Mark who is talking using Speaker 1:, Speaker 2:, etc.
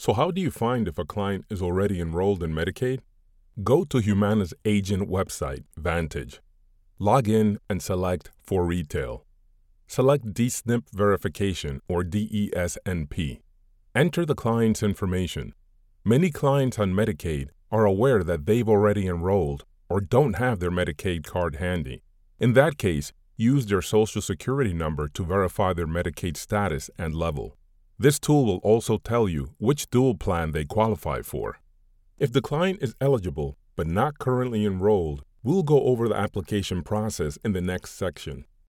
Speaker 1: So how do you find if a client is already enrolled in Medicaid? Go to Humana's agent website, Vantage. Log in and select For Retail. Select DSNP Verification or DESNP. Enter the client's information. Many clients on Medicaid are aware that they've already enrolled or don't have their Medicaid card handy. In that case, use their Social Security number to verify their Medicaid status and level. This tool will also tell you which dual plan they qualify for. If the client is eligible but not currently enrolled, we'll go over the application process in the next section.